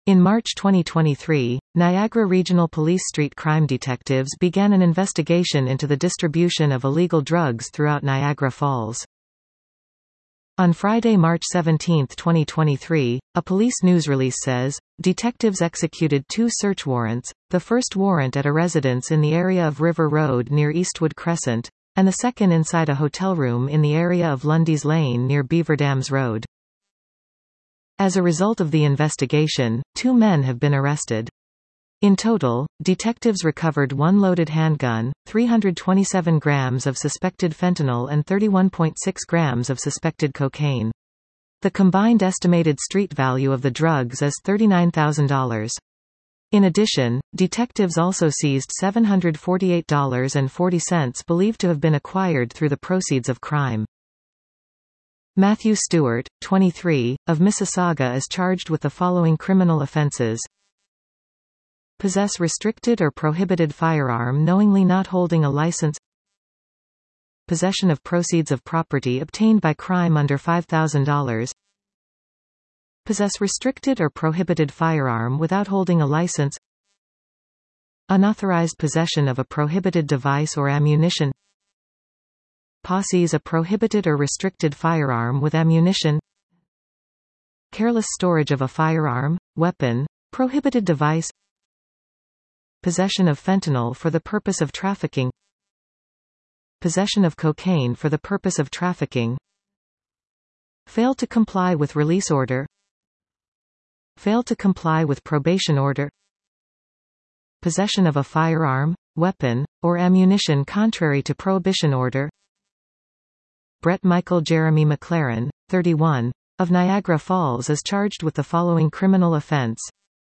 In March 2023, Niagara Regional Police street crime detectives began an investigation into the distribution of illegal drugs throughout Niagara Falls. On Friday, March 17, 2023, a police news release says, detectives executed 2 search warrants, the first warrant at a residence in the area of River Road near Eastwood Crescent, and the second inside a hotel room in the area of Lundy's Lane near Beaver Dams Road. As a result of the investigation, 2 men have been arrested. In total, detectives recovered 1 loaded handgun, 327 grams of suspected fentanyl and 31.6 grams of suspected cocaine. The combined estimated street value of the drugs is $39,000. In addition, detectives also seized $748.40 believed to have been acquired through the proceeds of crime. Matthew Stewart, 23, of Mississauga is charged with the following criminal offenses: possess restricted or prohibited firearm knowingly not holding a license, possession of proceeds of property obtained by crime under $5,000, possess restricted or prohibited firearm without holding a license, unauthorized possession of a prohibited device or ammunition, possess a prohibited or restricted firearm with ammunition, careless storage of a firearm, weapon, prohibited device, possession of fentanyl for the purpose of trafficking, possession of cocaine for the purpose of trafficking, fail to comply with release order, fail to comply with probation order, possession of a firearm, weapon, or ammunition contrary to prohibition order. Brett Michael Jeremy McLaren, 31, of Niagara Falls is charged with the following criminal offense: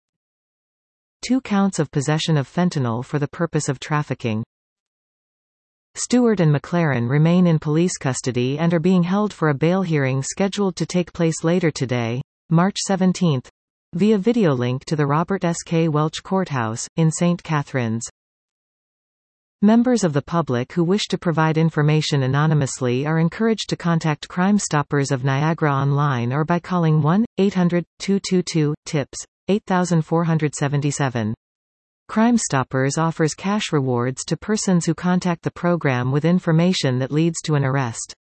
2 counts of possession of fentanyl for the purpose of trafficking. Stewart and McLaren remain in police custody and are being held for a bail hearing scheduled to take place later today, March 17, via video link to the Robert S. K. Welch Courthouse, in St. Catharines. Members of the public who wish to provide information anonymously are encouraged to contact Crime Stoppers of Niagara online or by calling 1-800-222-TIPS, 8477. Crime Stoppers offers cash rewards to persons who contact the program with information that leads to an arrest.